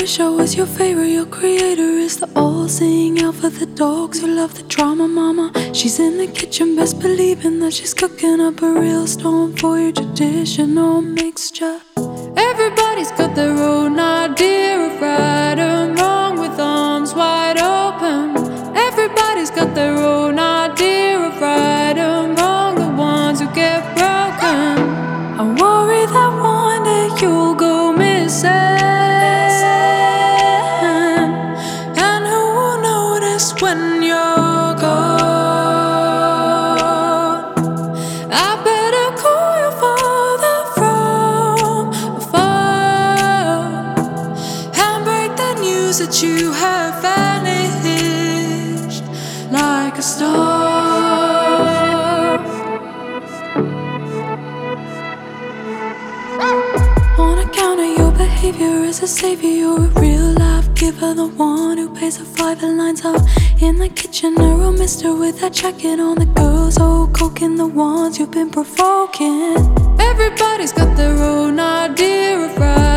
show is your favorite, your creator is the all-seeing out for the dogs who love the drama. Mama, she's in the kitchen, best believing that she's cooking up a real storm for your traditional mixture. Everybody's got their own idea of right and wrong, with arms wide open. Everybody's got their own idea of right and wrong, the ones who get broken. I worry that one day you'll go missing, and who will notice when you're gone? I better call your father from afar and break the news that you have vanished like a star. On account of your behavior as a savior, you're a real life giver, the one who pays the five and lines up in the kitchen. A real mister with that jacket on, the girls all coking, the ones you've been provoking. Everybody's got their own idea of right